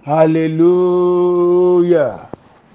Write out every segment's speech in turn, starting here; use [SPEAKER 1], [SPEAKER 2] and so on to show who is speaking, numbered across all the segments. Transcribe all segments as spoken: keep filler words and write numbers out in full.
[SPEAKER 1] Hallelujah.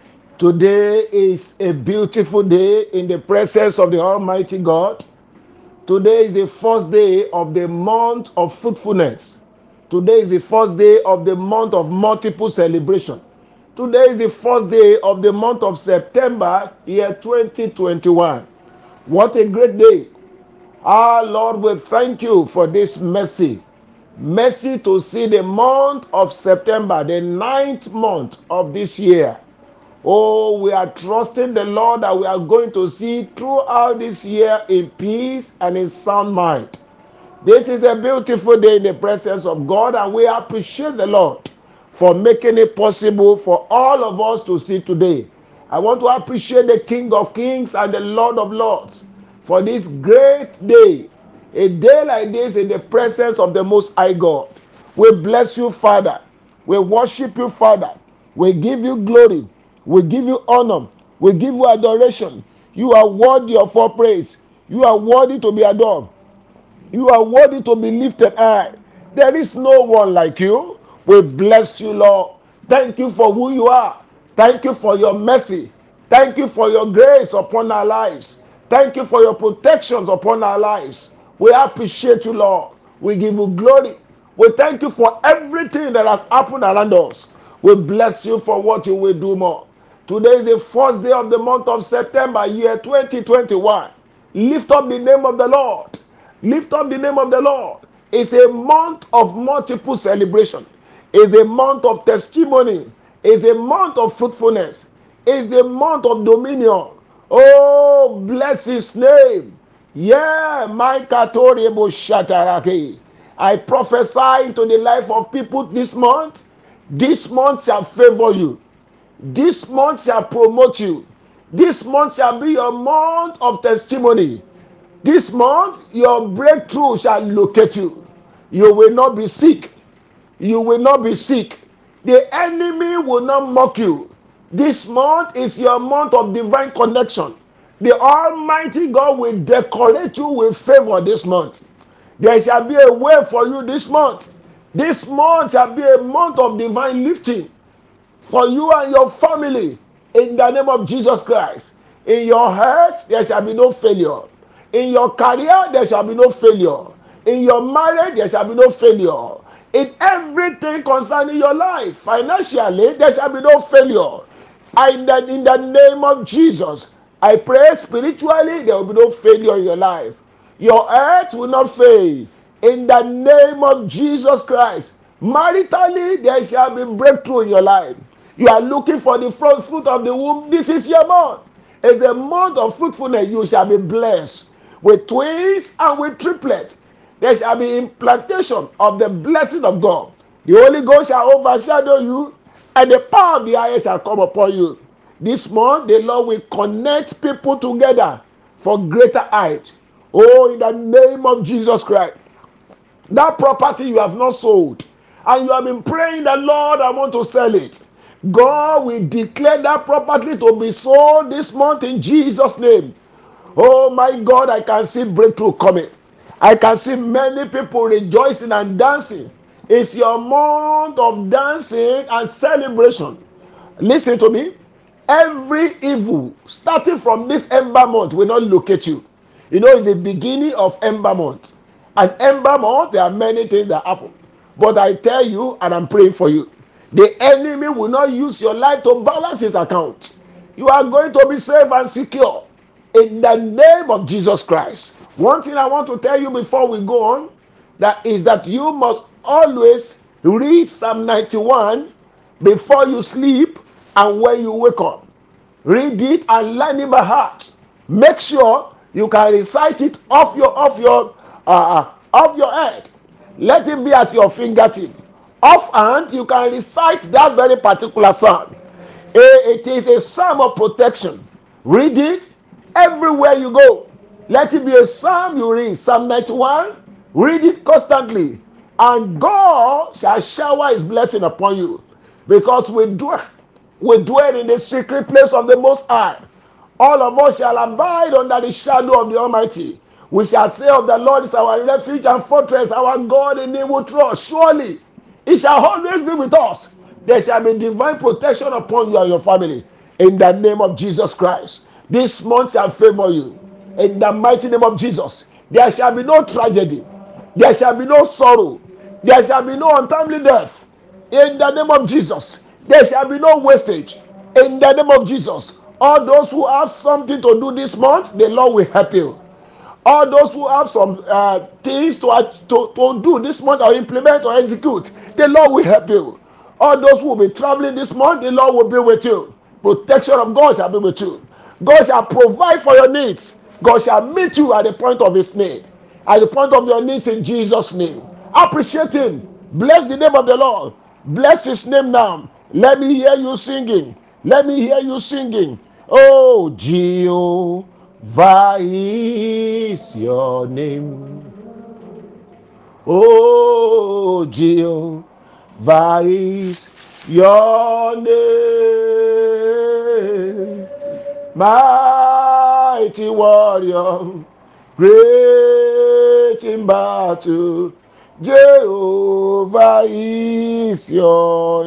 [SPEAKER 1] Today is a beautiful day in the presence of the Almighty God. Today is the first day of the month of fruitfulness. Today is the first day of the month of multiple celebration. Today is the first day of the month of September, year twenty twenty-one. What a great day. Our Lord, we thank you for this mercy. Mercy to see the month of September, the ninth month of this year. Oh, we are trusting the Lord that we are going to see throughout this year in peace and in sound mind. This is a beautiful day in the presence of God, and we appreciate the Lord for making it possible for all of us to see today. I want to appreciate the King of Kings and the Lord of Lords for this great day. A day like this in the presence of the Most High God. We bless you, Father. We worship you, Father. We give you glory. We give you honor. We give you adoration. You are worthy of all praise. You are worthy to be adored. You are worthy to be lifted high. There is no one like you. We bless you, Lord. Thank you for who you are. Thank you for your mercy. Thank you for your grace upon our lives. Thank you for your protections upon our lives. We appreciate you, Lord. We give you glory. We thank you for everything that has happened around us. We bless you for what you will do more. Today is the first day of the month of September, year twenty twenty-one. Lift up the name of the Lord. Lift up the name of the Lord. It's a month of multiple celebration. It's a month of testimony. It's a month of fruitfulness. It's the month of dominion. Oh, bless his name. Yeah, my Katorebo Shatarake. I prophesy into the life of people this month. This month shall favor you. This month shall promote you. This month shall be your month of testimony. This month, your breakthrough shall locate you. You will not be sick. You will not be sick. The enemy will not mock you. This month is your month of divine connection. The Almighty God will decorate you with favor this month. There shall be a way for you this month. This month shall be a month of divine lifting for you and your family in the name of Jesus Christ. In your health, there shall be no failure. In your career, there shall be no failure. In your marriage, there shall be no failure. In everything concerning your life, financially, there shall be no failure. And that in the name of Jesus, I pray spiritually, there will be no failure in your life. Your health will not fail. In the name of Jesus Christ, maritally, there shall be breakthrough in your life. You are looking for the front fruit of the womb. This is your month. It's a month of fruitfulness. You shall be blessed with twins and with triplets. There shall be implantation of the blessing of God. The Holy Ghost shall overshadow you, and the power of the highest shall come upon you. This month, the Lord will connect people together for greater height. Oh, in the name of Jesus Christ. That property you have not sold, and you have been praying that, Lord, I want to sell it. God will declare that property to be sold this month in Jesus' name. Oh my God, I can see breakthrough coming. I can see many people rejoicing and dancing. It's your month of dancing and celebration. Listen to me. Every evil starting from this ember month will not locate you. You know, it's the beginning of ember month. And ember month, there are many things that happen. But I tell you, and I'm praying for you, the enemy will not use your life to balance his account. You are going to be safe and secure in the name of Jesus Christ. One thing I want to tell you before we go on, that is that you must always read Psalm ninety-one before you sleep and when you wake up. Read it and learn it by heart. Make sure you can recite it off your off your uh, off your head. Let it be at your fingertip. Offhand, you can recite that very particular psalm. It is a psalm of protection. Read it everywhere you go. Let it be a psalm you read. Psalm ninety-one. Read it constantly, and God shall shower his blessing upon you, because we dwell, we dwell in the secret place of the Most High. All of us shall abide under the shadow of the Almighty. We shall say of the Lord is our refuge and fortress, our God in him we trust. Surely he shall always be with us. There shall be divine protection upon you and your family. In the name of Jesus Christ. This month shall favor you. In the mighty name of Jesus. There shall be no tragedy. There shall be no sorrow. There shall be no untimely death. In the name of Jesus. There shall be no wastage. In the name of Jesus. All those who have something to do this month, the Lord will help you. All those who have some uh, things to, uh, to, to do this month or implement or execute, the Lord will help you. All those who will be traveling this month, the Lord will be with you. Protection of God shall be with you. God shall provide for your needs. God shall meet you at the point of his need. At the point of your needs in Jesus' name. Appreciate him. Bless the name of the Lord. Bless his name now. Let me hear you singing. Let me hear you singing. Oh, Jehovah is your name. Oh, Jehovah is your name. Mighty warrior, great in battle. Jehovah is your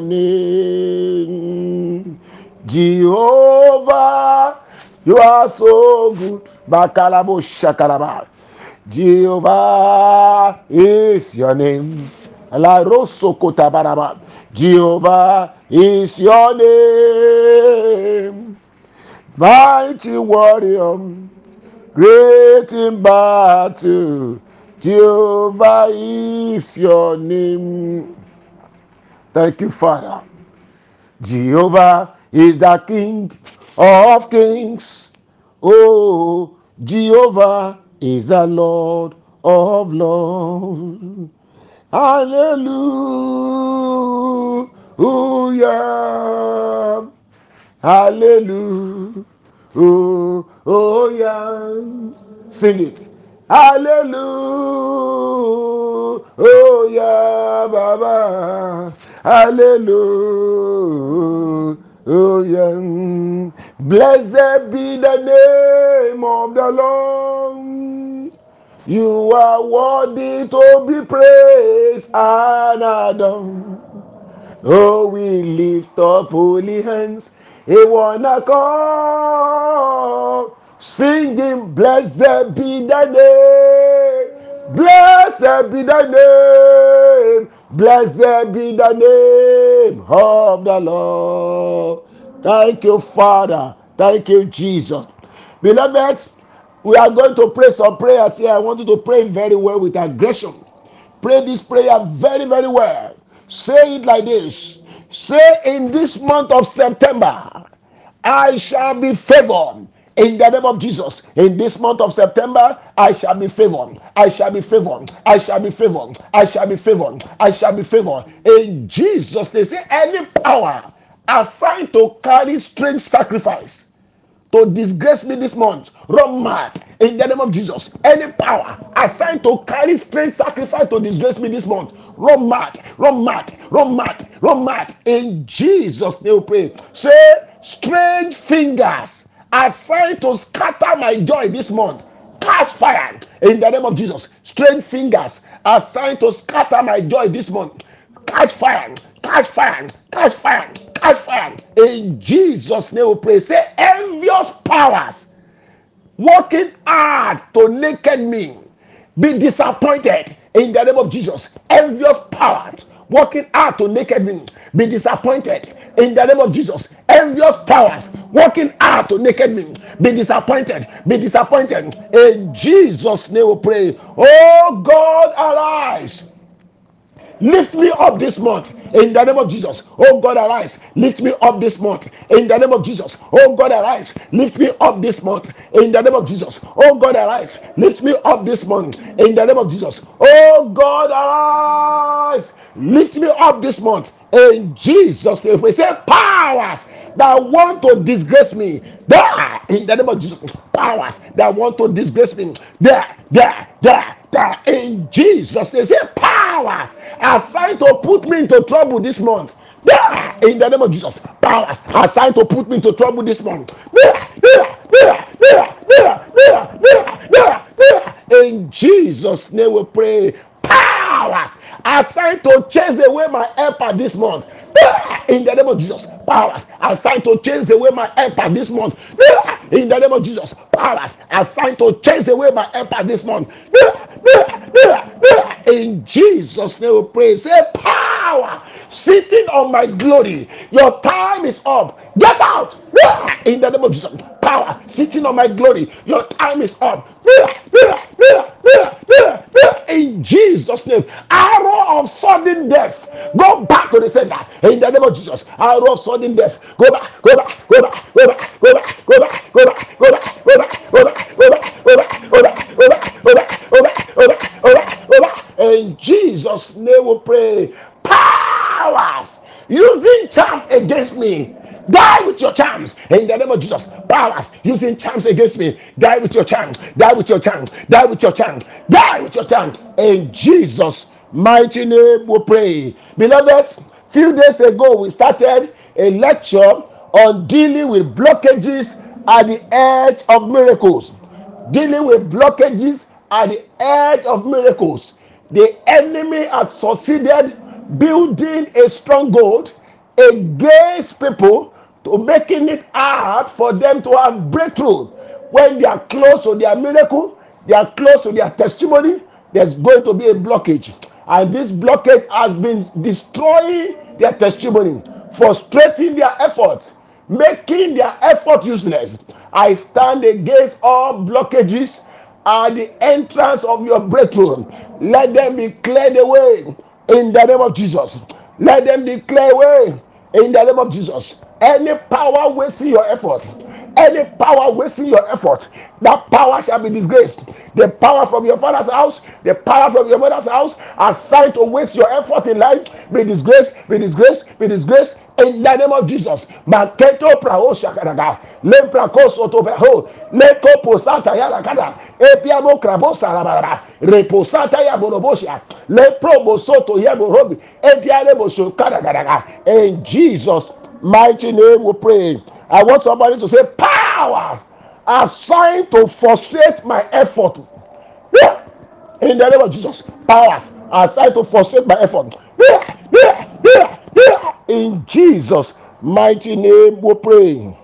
[SPEAKER 1] name. Jehovah, you are so good. Bakalabo shakalaba. Jehovah is your name. La rosso kotabaraba. Jehovah is your name. Mighty warrior, great in battle. Jehovah is your name. Thank you, Father. Jehovah is the King of kings. Oh, Jehovah is the Lord of lords. Hallelujah. Hallelujah. Sing it. Hallelujah, Baba. Hallelujah. Blessed be the name of the Lord. You are worthy to be praised and adored. Oh, we lift up holy hands in one accord, singing, blessed be the name, blessed be the name, blessed be the name of the Lord. Thank you, Father. Thank you, Jesus. Beloved, we are going to pray some prayers here. I want you to pray very well with aggression. Pray this prayer very, very well. Say it like this. Say, in this month of September, I shall be favored. In the name of Jesus, in this month of September, I shall be favored. I shall be favored. I shall be favored. I shall be favored. I shall be favored. In Jesus, they say any power assigned to carry strange sacrifice to disgrace me this month, run mad in the name of Jesus. Any power assigned to carry strange sacrifice to disgrace me this month, run mad, run mad, run mad, run mad. In Jesus' name we pray. Say, strange fingers assigned to scatter my joy this month, catch fire in the name of Jesus. Strange fingers assigned to scatter my joy this month, catch fire, catch fire, catch fire, catch fire. In Jesus' name we pray. Say, envious powers working hard to naked me, be disappointed in the name of Jesus. Envious powers working hard to naked me, be disappointed in the name of Jesus. Envious powers working hard to naked me, be disappointed, be disappointed. In Jesus' name we pray. Oh God, arise. Lift me up this month in the name of Jesus. Oh God, arise. Lift me up this month in the name of Jesus. Oh God, arise. Lift me up this month in the name of Jesus. Oh God, arise. Lift me up this month in the name of Jesus. Oh God, arise. Lift me up this month in Jesus' name. We say powers that want to disgrace me, there in the name of Jesus. Powers that want to disgrace me, there, there, there. In Jesus, they say powers assigned to put me into trouble this month. There, in the name of Jesus, powers assigned to put me into trouble this month. There, there, there, there, there, there, there, there, there. In Jesus' name we pray. Power powers assigned to chase away my helper this month. In the name of Jesus, powers assigned to chase away my helper this month. In the name of Jesus, powers assigned to chase away my helper this month. In Jesus' name we pray. Say, power sitting on my glory, your time is up. Get out. In the name of Jesus, power sitting on my glory, your time is up. In Jesus' name, arrow of sudden death, go back to the center. In the name of Jesus, arrow of sudden death, go back, go back, go back, go back, go back, go back, go back, go back, go back, go back, go back, go back, go back, go back, go back, go back, go back, go back, go back. In Jesus' name we pray. Powers using charm against me, die with your charms. In the name of Jesus, powers using charms against me, die with your charms, die with your charms, die with your charms, die with your charms. In Jesus' mighty name we pray. Beloved, few days ago we started a lecture on dealing with blockages at the edge of miracles. Dealing with blockages at the edge of miracles. The enemy had succeeded building a stronghold against people, to making it hard for them to have breakthrough. When they are close to their miracle, they are close to their testimony, there's going to be a blockage. And this blockage has been destroying their testimony, frustrating their efforts, making their effort useless. I stand against all blockages at the entrance of your breakthrough. Let them be cleared away in the name of Jesus. Let them be cleared away in the name of Jesus. Any power wasting your effort, any power wasting your effort, that power shall be disgraced. The power from your father's house, the power from your mother's house, assigned to waste your effort in life, be disgraced, be disgraced, be disgraced in the name of Jesus. Maketo prao shakaraga, lemprako sotobeho, leko posata yalakada, epiamo krabosa rabaraba, reposata yaborobosha, leprobo soto yaborobi, etialebo shokaraga. In Jesus' mighty name we pray. I want somebody to say, power assigned to frustrate my effort. Yeah. In the name of Jesus, powers assigned to frustrate my effort. Yeah. Yeah. Yeah. Yeah. In Jesus' mighty name we pray.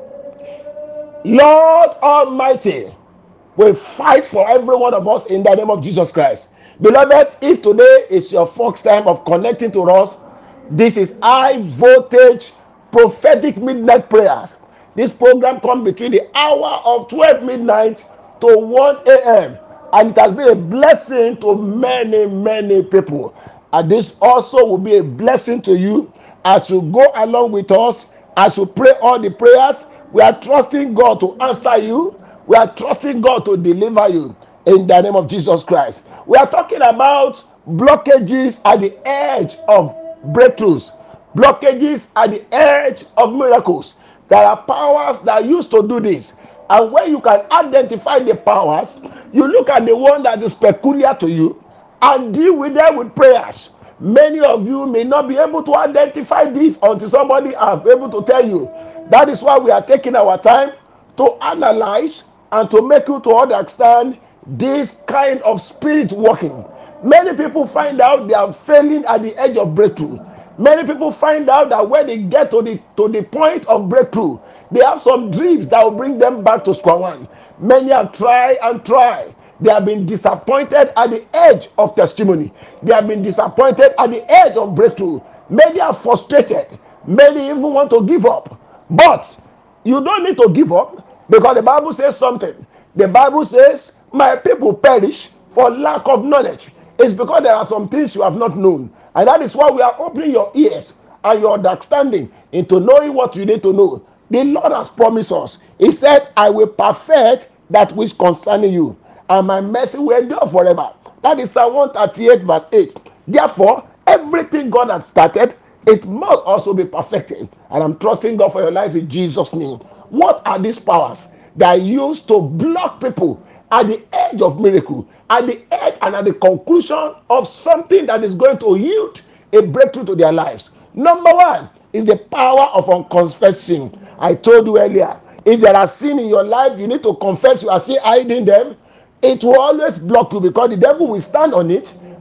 [SPEAKER 1] Lord Almighty will fight for every one of us in the name of Jesus Christ. Beloved, if today is your first time of connecting to us, this is high voltage prophetic midnight prayers. This program comes between the hour of twelve midnight to one a.m. and it has been a blessing to many, many people. And this also will be a blessing to you as you go along with us, as you pray all the prayers. We are trusting God to answer you. We are trusting God to deliver you in the name of Jesus Christ. We are talking about blockages at the edge of breakthroughs, blockages at the edge of miracles. There are powers that used to do this, and when you can identify the powers, you look at the one that is peculiar to you and deal with them with prayers. Many of you may not be able to identify this until somebody is able to tell you. That is why we are taking our time to analyze and to make you to understand this kind of spirit working. Many people find out they are failing at the edge of breakthrough. Many people find out that when they get to the to the point of breakthrough, they have some dreams that will bring them back to square one. Many have tried and tried. They have been disappointed at the edge of testimony. They have been disappointed at the edge of breakthrough. Many are frustrated. Many even want to give up. But you don't need to give up, because the Bible says something. The Bible says, my people perish for lack of knowledge. It's because there are some things you have not known. And that is why we are opening your ears and your understanding into knowing what you need to know. The Lord has promised us. He said, I will perfect that which concerning you, and my mercy will endure forever. That is Psalm one thirty-eight verse eight. Therefore, everything God has started, it must also be perfected. And I'm trusting God for your life in Jesus' name. What are these powers that are used to block people at the edge of miracle, at the edge and at the conclusion of something that is going to yield a breakthrough to their lives? Number one is the power of unconfessed sin. I told you earlier, if there are sin in your life, you need to confess you are still hiding them. It will always block you, because the devil will stand on it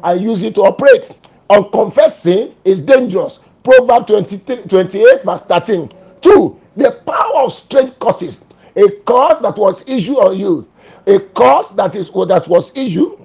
[SPEAKER 1] and use it to operate. Unconfessed sin is dangerous. Proverbs twenty-three, twenty-eight verse thirteen. Two, the power of strange curses. A curse that was issued on you. A curse that is that was issued,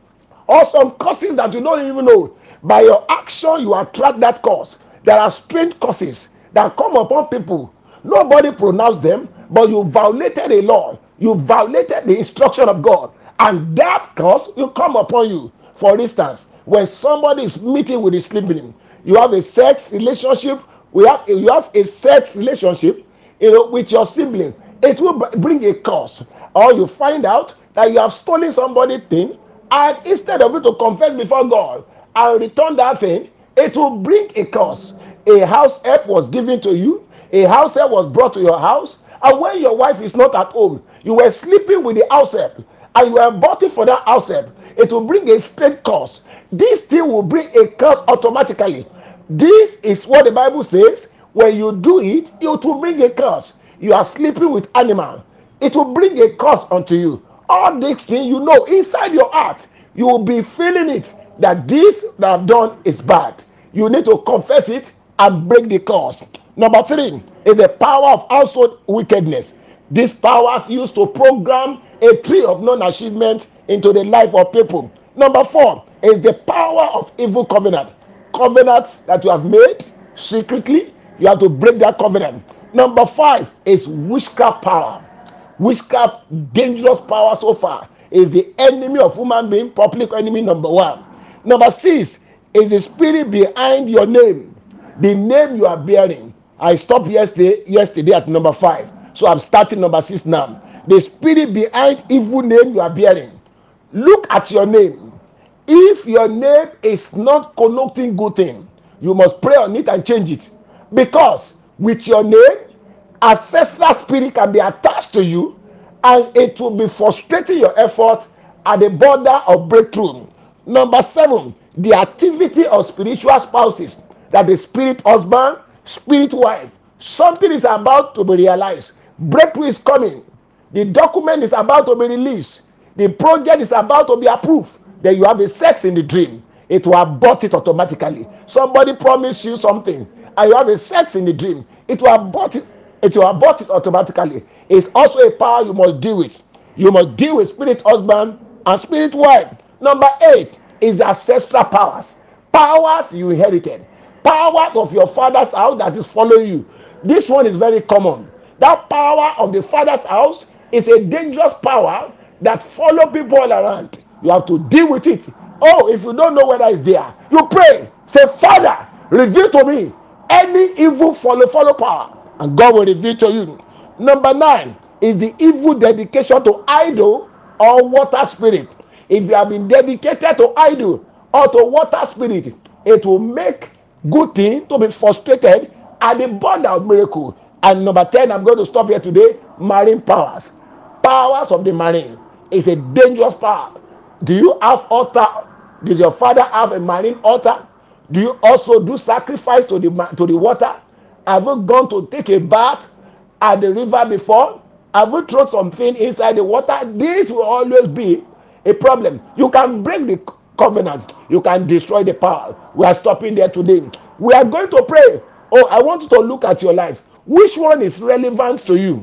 [SPEAKER 1] or some curses that you don't even know. By your action, you attract that curse. There are strange curses that come upon people. Nobody pronounced them, but you violated a law. You violated the instruction of God, and that curse will come upon you. For instance, when somebody is meeting with his sibling, you have a sex relationship. We have you have a sex relationship, you know, with your sibling. It will bring a curse, or you find out that you have stolen somebody's thing, and instead of you to confess before God and return that thing, it will bring a curse. A house help was given to you, a house help was brought to your house, and when your wife is not at home, you were sleeping with the house help, and you were bought for that house help. It will bring a straight curse. This thing will bring a curse automatically. This is what the Bible says. When you do it, it will bring a curse. You are sleeping with animal, it will bring a curse unto you. All these things, you know, inside your heart, you will be feeling it, that this that I've done is bad. You need to confess it and break the curse. Number three is the power of household wickedness. These powers used to program a tree of non-achievement into the life of people. Number four is the power of evil covenant. Covenants that you have made secretly, you have to break that covenant. Number five is witchcraft power. Witchcraft, dangerous power so far, is the enemy of human being, public enemy number one. Number six is the spirit behind your name, the name you are bearing. I stopped yesterday, yesterday at number five, so I'm starting number six now. The spirit behind evil name you are bearing. Look at your name. If your name is not connoting good thing, you must pray on it and change it, because with your name, ancestral spirit can be attached to you, and it will be frustrating your effort at the border of breakthrough. Number seven, the activity of spiritual spouses, that the spirit husband, spirit wife, something is about to be realized. Breakthrough is coming. The document is about to be released. The project is about to be approved. Then you have a sex in the dream. It will abort it automatically. Somebody promised you something, and you have a sex in the dream. It will abort it. It will abort it automatically. It's also a power you must deal with. You must deal with spirit husband and spirit wife. Number eight is ancestral powers. Powers you inherited. Powers of your father's house that is following you. This one is very common. That power of the father's house is a dangerous power that follow people all around. You have to deal with it. Oh, if you don't know whether it's there, you pray. Say, Father, reveal to me any evil follow follow power, and God will reveal to you. Number nine is the evil dedication to idol or water spirit. If you have been dedicated to idol or to water spirit, it will make good thing to be frustrated at the border of miracle. And number ten, I'm going to stop here today. Marine powers. Powers of the marine is a dangerous power. Do you have altar? Does your father have a marine altar? Do you also do sacrifice to the to the water? Have you gone to take a bath at the river before? Have you thrown something inside the water? This will always be a problem. You can break the covenant. You can destroy the power. We are stopping there today. We are going to pray. Oh, I want you to look at your life. Which one is relevant to you?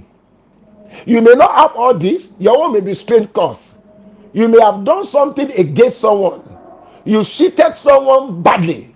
[SPEAKER 1] You may not have all this. Your own may be strange cause. You may have done something against someone. You cheated someone badly.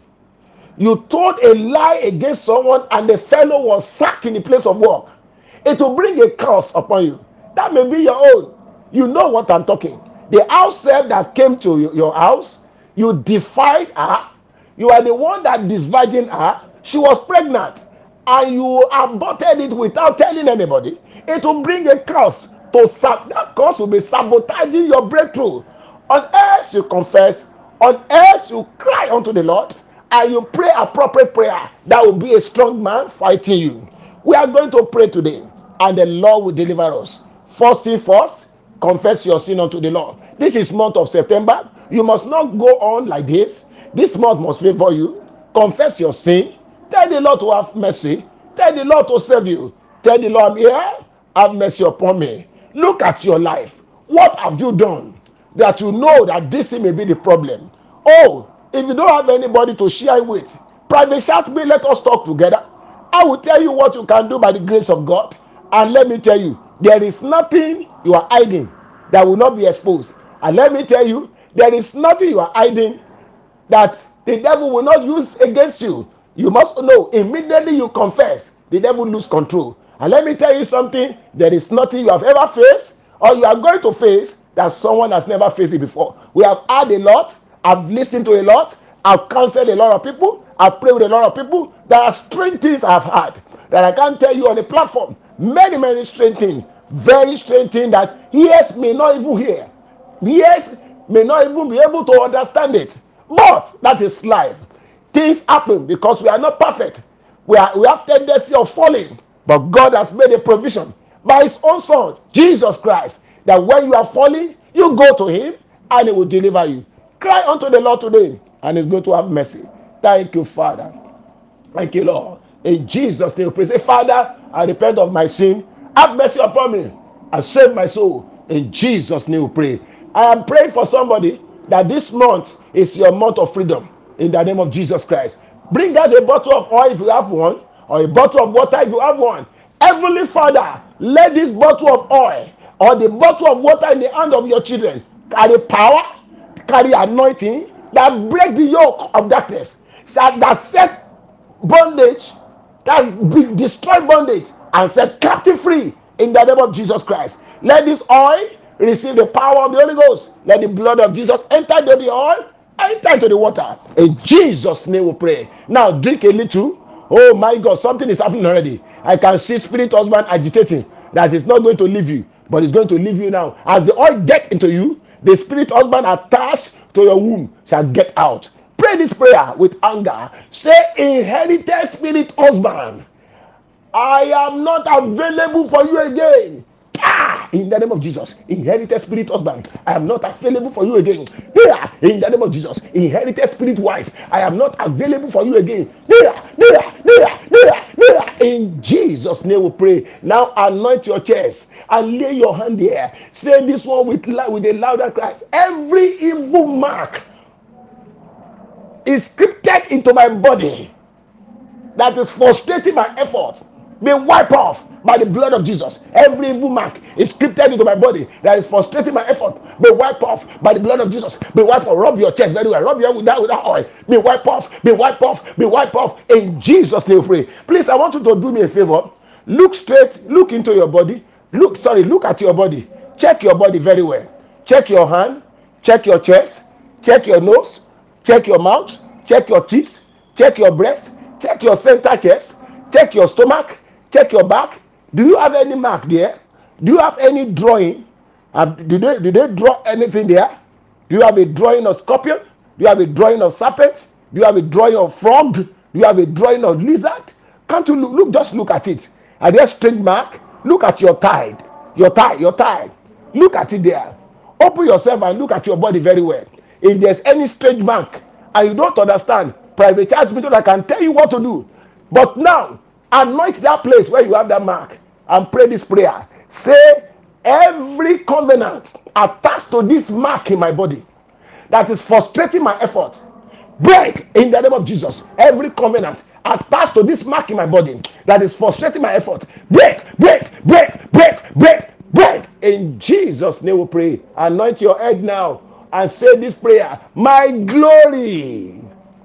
[SPEAKER 1] You told a lie against someone, and the fellow was sacked in the place of work. It will bring a curse upon you. That may be your own. You know what I'm talking. The house help that came to your house, you defied her. You are the one that disvirgined her. She was pregnant, and you aborted it without telling anybody. It will bring a curse. To sab- that curse will be sabotaging your breakthrough. On earth you confess. On earth you cry unto the Lord, and you pray appropriate prayer. That will be a strong man fighting you. We are going to pray today, and the Lord will deliver us. First thing first, confess your sin unto the Lord. This is month of September. You must not go on like this. This month must favor you. Confess your sin. Tell the Lord to have mercy. Tell the Lord to save you. Tell the Lord, here, have mercy upon me. Look at your life. What have you done that you know that this may be the problem? Oh, if you don't have anybody to share with, private chat me, let us talk together. I will tell you what you can do by the grace of God. And let me tell you, there is nothing you are hiding that will not be exposed. And let me tell you, there is nothing you are hiding that the devil will not use against you. You must know, immediately you confess, the devil lose control. And let me tell you something, there is nothing you have ever faced or you are going to face that someone has never faced it before. We have had a lot, I've listened to a lot, I've counseled a lot of people, I've prayed with a lot of people. There are strange things I've had that I can't tell you on the platform. Many, many strange things, very strange things that ears may not even hear. Ears may not even be able to understand it. But that is life. Things happen because we are not perfect. We, are, we have tendency of falling. But God has made a provision by his own son, Jesus Christ, that when you are falling, you go to him and he will deliver you. Cry unto the Lord today and he's going to have mercy. Thank you, Father. Thank you, Lord. In Jesus' name, pray. Say, Father, I repent of my sin. Have mercy upon me and save my soul. In Jesus' name, we pray. I am praying for somebody that this month is your month of freedom. In the name of Jesus Christ. Bring out a bottle of oil if you have one, or a bottle of water if you have one. Heavenly Father, let this bottle of oil or the bottle of water in the hand of your children carry power, carry anointing that break the yoke of darkness, that, that set bondage, that's destroy bondage and set captive free in the name of Jesus Christ. Let this oil receive the power of the Holy Ghost. Let the blood of Jesus enter into the oil, enter into the water. In Jesus' name we pray. Now drink a little. Oh my God, something is happening already. I can see spirit husband agitating that is not going to leave you, but it's going to leave you now. As the oil get into you, the spirit husband attached to your womb shall get out. Pray this prayer with anger. Say, inherited spirit husband, I am not available for you again. Ah, in the name of Jesus, inherited spirit husband, I am not available for you again. Yeah, in the name of Jesus, inherited spirit wife, I am not available for you again. Yeah, yeah, yeah, yeah, yeah. In Jesus' name we pray. Now anoint your chest and lay your hand there. Say this one with, with a louder cry. Every evil mark is scripted into my body that is frustrating my effort be wiped off by the blood of Jesus. Every evil mark is scripted into my body that is frustrating my effort be wiped off by the blood of Jesus. Be wiped off. Rub your chest very well. Rub your with that with that oil. Be wiped off. Be wiped off. Be wiped off. In Jesus' name, pray. Please, I want you to do me a favor. Look straight. Look into your body. Look, sorry, look at your body. Check your body very well. Check your hand. Check your chest. Check your nose. Check your mouth. Check your teeth. Check your breast. Check your center chest. Check your stomach. Check your back. Do you have any mark there? Do you have any drawing? Uh, did, they, did they draw anything there? Do you have a drawing of scorpion? Do you have a drawing of serpent? Do you have a drawing of frog? Do you have a drawing of lizard? Can't you look? Look, just look at it. Are there strange mark? Look at your thigh. Your thigh, your thigh. Look at it there. Open yourself and look at your body very well. If there's any strange mark and you don't understand, private chat meeting, I can tell you what to do. But now, anoint that place where you have that mark and pray this prayer. Say, every covenant attached to this mark in my body that is frustrating my effort, break in the name of Jesus. Every covenant attached to this mark in my body that is frustrating my effort, break, break, break, break, break, break. In Jesus' name we pray. Anoint your head now and say this prayer. My glory,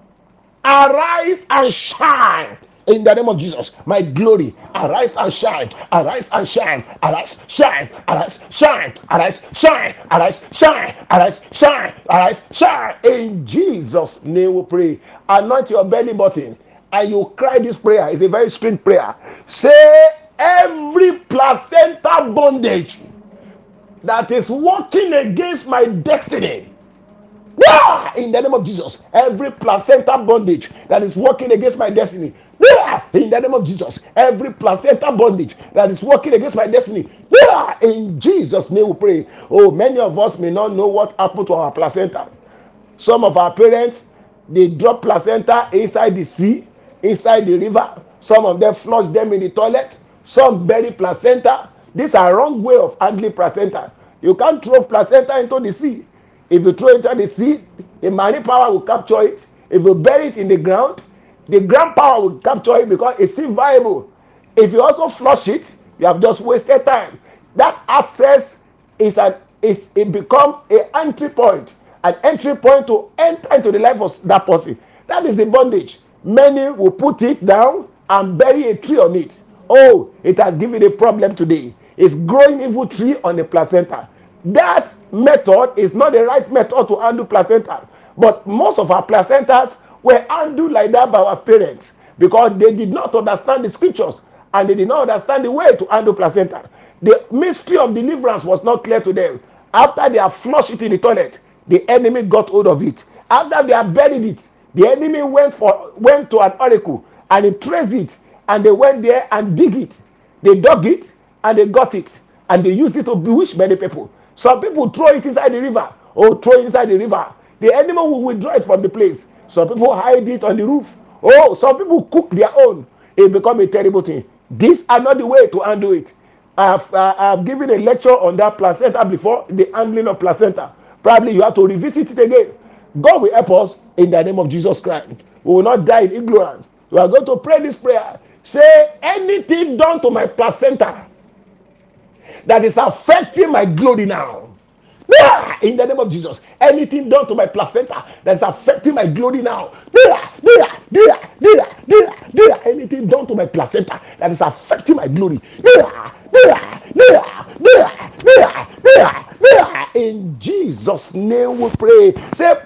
[SPEAKER 1] arise and shine. In the name of Jesus, my glory, arise and shine, arise and shine, arise, shine, arise, shine, arise, shine, arise, shine, arise, shine, arise, shine. In Jesus' name we pray. Anoint your belly button and you cry this prayer. It's a very strange prayer. Say, every placenta bondage that is working against my destiny, yeah, in the name of Jesus, every placenta bondage that is working against my destiny, yeah, in the name of Jesus, every placenta bondage that is working against my destiny, yeah, in Jesus' name we pray. Oh, many of us may not know what happened to our placenta. Some of our parents, they drop placenta inside the sea, inside the river. Some of them flush them in the toilet. Some bury placenta. These are wrong way of handling placenta. You can't throw placenta into the sea. If you throw it at the sea, the marine power will capture it. If you bury it in the ground, the ground power will capture it because it's still viable. If you also flush it, you have just wasted time. That access is an is it become a entry point, an entry point to enter into the life of that person. That is the bondage. Many will put it down and bury a tree on it. Oh, it has given a problem today. It's growing evil tree on the placenta. That method is not the right method to handle placenta. But most of our placentas were handled like that by our parents because they did not understand the scriptures and they did not understand the way to handle placenta. The mystery of deliverance was not clear to them. After they have flushed it in the toilet, the enemy got hold of it. After they have buried it, the enemy went for went to an oracle and he traced it, and they went there and dig it. They dug it and they got it, and they used it to bewitch many people. Some people throw it inside the river or throw it inside the river. The enemy will withdraw it from the place. Some people hide it on the roof. Oh, some people cook their own. It becomes a terrible thing. These are not the way to handle it. I've, uh, I've given a lecture on that placenta before, the handling of placenta. Probably you have to revisit it again. God will help us in the name of Jesus Christ. We will not die in ignorance. We are going to pray this prayer. Say, anything done to my placenta that is affecting my glory now. Yeah, in the name of Jesus. Anything done to my placenta that's affecting my glory now. Yeah, yeah, yeah, yeah, yeah, yeah. Anything done to my placenta that is affecting my glory. Yeah, yeah, yeah, yeah, yeah, yeah, yeah. In Jesus' name we pray. Say,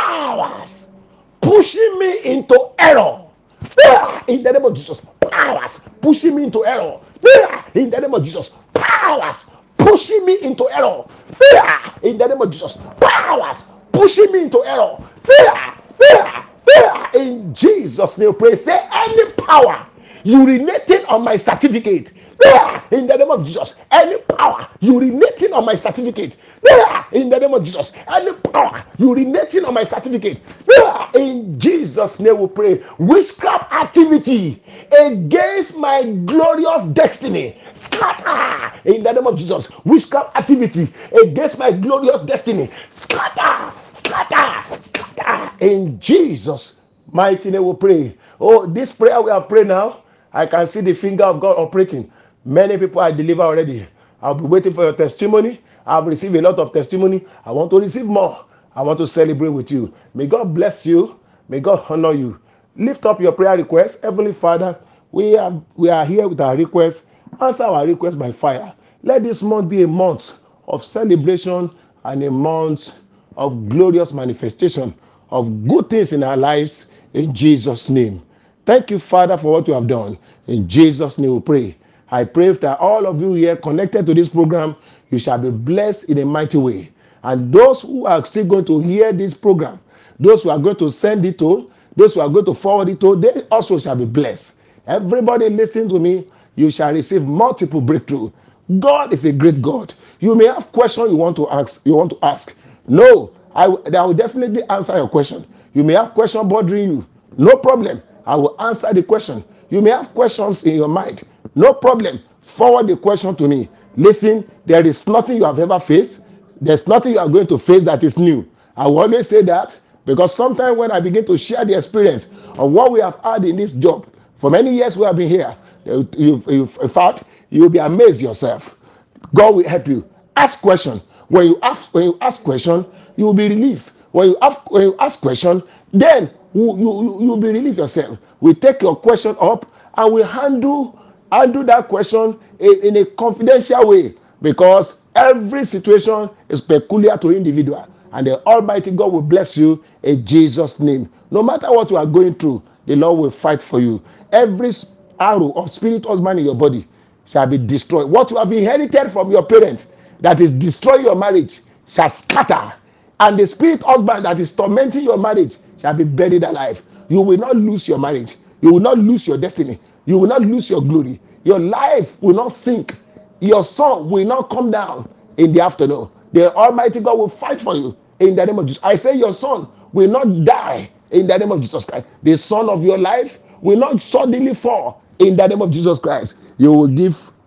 [SPEAKER 1] powers pushing me into error. Yeah, in the name of Jesus. Powers pushing me into error. Yeah, in the name of Jesus. Powers pushing me into error. Yeah, in the name of Jesus. Powers pushing me into error. Yeah, yeah, yeah. In Jesus' name, pray. Say, any power urinating on my certificate. Yeah, in the name of Jesus. Any power urinating on my certificate. Yeah, in the name of Jesus. Any power urinating on my certificate. Yeah, in Jesus' name we pray. Witchcraft activity against my glorious destiny. Scatter in the name of Jesus. Witchcraft activity against my glorious destiny. Scatter, scatter, scatter. In Jesus' mighty name we pray. Oh, this prayer we have prayed now, I can see the finger of God operating. Many people are delivered already. I'll be waiting for your testimony. I've received a lot of testimony. I want to receive more. I want to celebrate with you. May God bless you. May God honor you. Lift up your prayer requests. Heavenly Father, we are, we are here with our requests. Answer our requests by fire. Let this month be a month of celebration and a month of glorious manifestation of good things in our lives in Jesus' name. Thank you, Father, for what you have done. In Jesus' name we pray. I pray that all of you here connected to this program, you shall be blessed in a mighty way. And those who are still going to hear this program, those who are going to send it to, those who are going to forward it to, they also shall be blessed. Everybody listen to me, you shall receive multiple breakthrough. God is a great God. You may have questions you want to ask. You want to ask. No, I, I will definitely answer your question. You may have questions bothering you. No problem. I will answer the question. You may have questions in your mind. No problem. Forward the question to me. Listen, there is nothing you have ever faced. There's nothing you are going to face that is new. I will always say that because sometimes when I begin to share the experience of what we have had in this job, for many years we have been here, you, you, you, in fact, you'll be amazed yourself. God will help you. Ask question. When you ask, when you ask question, you will be relieved. When you ask, when you ask question, then you, you, you will be relieved yourself. We take your question up and we handle, handle that question in, in a confidential way because every situation is peculiar to individual. And the Almighty God will bless you in Jesus' name. No matter what you are going through, the Lord will fight for you. Every arrow of spirit husband in your body shall be destroyed. What you have inherited from your parents that is destroying your marriage shall scatter. And the spirit husband that is tormenting your marriage shall be buried alive. You will not lose your marriage. You will not lose your destiny. You will not lose your glory. Your life will not sink. Your sun will not come down in the afternoon. The Almighty God will fight for you in the name of Jesus. I say your son will not die in the name of Jesus Christ. The son of your life will not suddenly fall in the name of Jesus Christ. You will give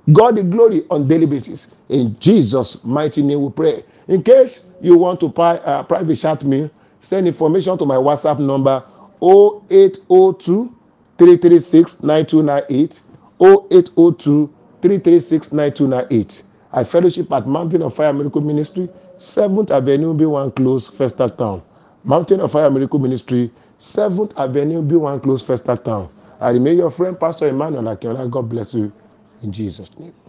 [SPEAKER 1] God the glory on daily basis. In Jesus' mighty name we pray. In case you want to buy a private chat me, send information to my WhatsApp number zero eight zero two, three three six, nine two nine eight, zero eight zero two, three three six, nine two nine eight. I fellowship at Mountain of Fire Miracle Ministry, seventh Avenue B one Close, Festac Town. Mountain of Fire Miracle Ministry, seventh Avenue B one Close, Festac Town. I remain your friend, Pastor Emmanuel Akinola. God bless you in Jesus' name.